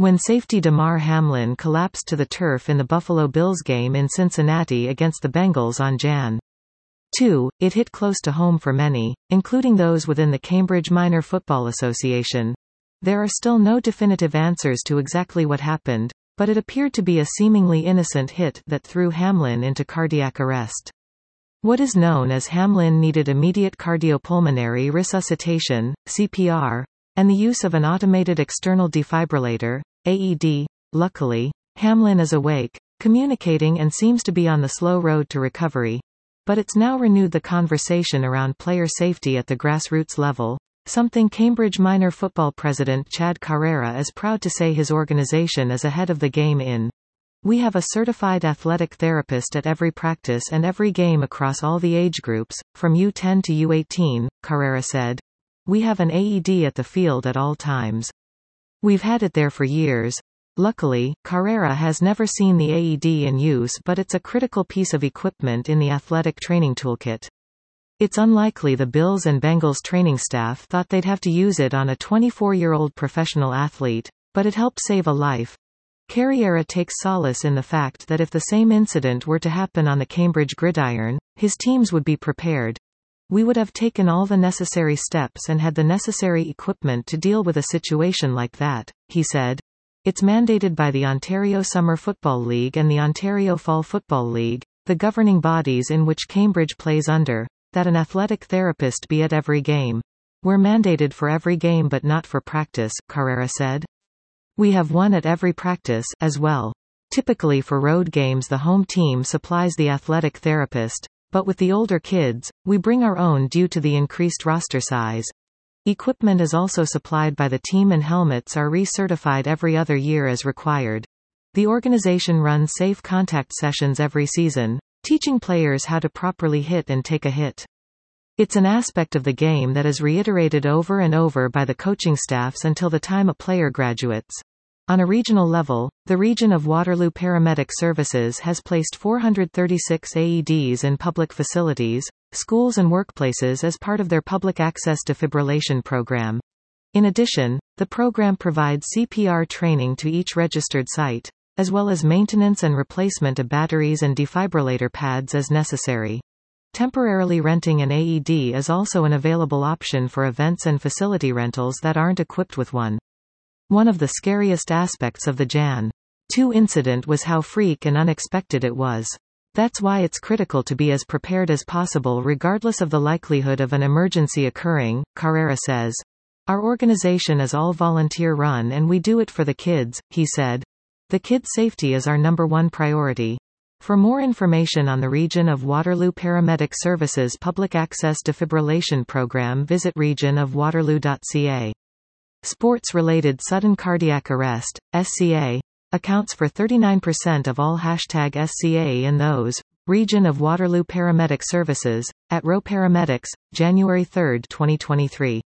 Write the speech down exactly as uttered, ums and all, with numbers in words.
when safety Damar Hamlin collapsed to the turf in the Buffalo Bills game in Cincinnati against the Bengals on January second, it hit close to home for many, including those within the Cambridge Minor Football Association. There are still no definitive answers to exactly what happened, but it appeared to be a seemingly innocent hit that threw Hamlin into cardiac arrest. What is known as Hamlin needed immediate cardiopulmonary resuscitation, C P R, and the use of an automated external defibrillator, A E D. Luckily, Hamlin is awake, communicating and seems to be on the slow road to recovery. But it's now renewed the conversation around player safety at the grassroots level, something Cambridge Minor Football president Chad Carrera is proud to say his organization is ahead of the game in. We have a certified athletic therapist at every practice and every game across all the age groups, from U ten to U eighteen, Carrera said. We have an A E D at the field at all times. We've had it there for years. Luckily, Carrera has never seen the A E D in use, but it's a critical piece of equipment in the athletic training toolkit. It's unlikely the Bills and Bengals training staff thought they'd have to use it on a twenty-four-year-old professional athlete, but it helped save a life. Carrera takes solace in the fact that if the same incident were to happen on the Cambridge gridiron, his teams would be prepared. We would have taken all the necessary steps and had the necessary equipment to deal with a situation like that, he said. It's mandated by the Ontario Summer Football League and the Ontario Fall Football League, the governing bodies in which Cambridge plays under, that an athletic therapist be at every game. We're mandated for every game but not for practice, Carrera said. We have one at every practice, as well. Typically for road games the home team supplies the athletic therapist, but with the older kids, we bring our own due to the increased roster size. Equipment is also supplied by the team and helmets are recertified every other year as required. The organization runs safe contact sessions every season, teaching players how to properly hit and take a hit. It's an aspect of the game that is reiterated over and over by the coaching staffs until the time a player graduates. On a regional level, the region of Waterloo Paramedic Services has placed four hundred thirty-six A E Ds in public facilities, schools and workplaces as part of their public access defibrillation program. In addition, the program provides C P R training to each registered site, as well as maintenance and replacement of batteries and defibrillator pads as necessary. Temporarily renting an A E D is also an available option for events and facility rentals that aren't equipped with one. One of the scariest aspects of the January second incident was how freak and unexpected it was. That's why it's critical to be as prepared as possible regardless of the likelihood of an emergency occurring, Carrera says. Our organization is all volunteer run and we do it for the kids, he said. The kids' safety is our number one priority. For more information on the region of Waterloo Paramedic Services Public Access Defibrillation Program visit region of waterloo dot c a. Sports-related sudden cardiac arrest, S C A, accounts for thirty-nine percent of all hashtag S C A in those. Region of Waterloo Paramedic Services, at Rowe Paramedics, January third twenty twenty-three.